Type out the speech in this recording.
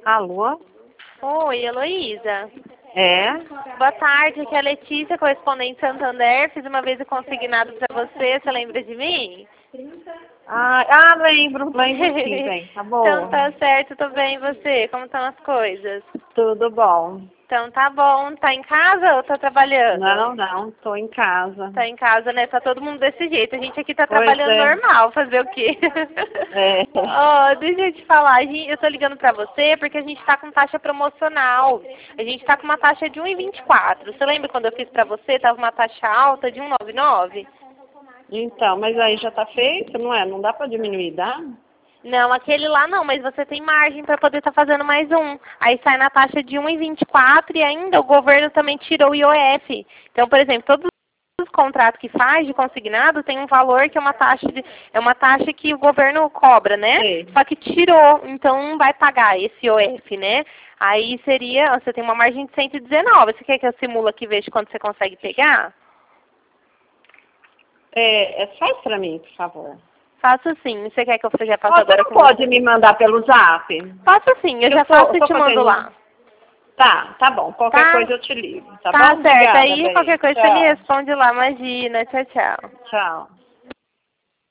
Alô? Oi, Heloísa. É? Boa tarde, aqui é a Letícia, correspondente Santander. Fiz uma vez o consignado para você lembra de mim? Lembro sim, bem, tá Então bom. tá certo, tô bem, e você? Como estão as coisas? Tudo bom. Então tá bom, tá em casa ou tá trabalhando? Não, tô em casa. Tá em casa, né? Tá todo mundo desse jeito. A gente aqui tá Pois trabalhando é. normal, fazer o quê? É. Ó, deixa eu te falar, eu tô ligando pra você porque a gente tá com taxa promocional. A gente tá com uma taxa de 1,24. Você lembra quando eu fiz pra você? Tava uma taxa alta de 1,99? Então, mas aí já tá feito, não é? Não dá pra diminuir, dá? Não, aquele lá não, mas você tem margem para poder estar fazendo mais um. Aí sai na taxa de 1,24 e ainda o governo também tirou o IOF. Então, por exemplo, todos os contratos que faz de consignado tem um valor que é uma taxa que o governo cobra, né? Sei. Só que tirou, então não vai pagar esse IOF, né? Aí seria, você tem uma margem de 119. Você quer que eu simule aqui e veja quanto você consegue pegar? Faz pra mim, por favor. Faço sim. Você quer que eu já passe Você agora não com pode você? me mandar pelo zap? Faço sim, eu já faço e Tô te mando fazendo... lá. Tá bom. Qualquer Tá? coisa eu te ligo, tá Tá bom? certo. Obrigada, Aí qualquer bem. coisa você me Tchau. responde lá. Imagina. Tchau, tchau. Tchau.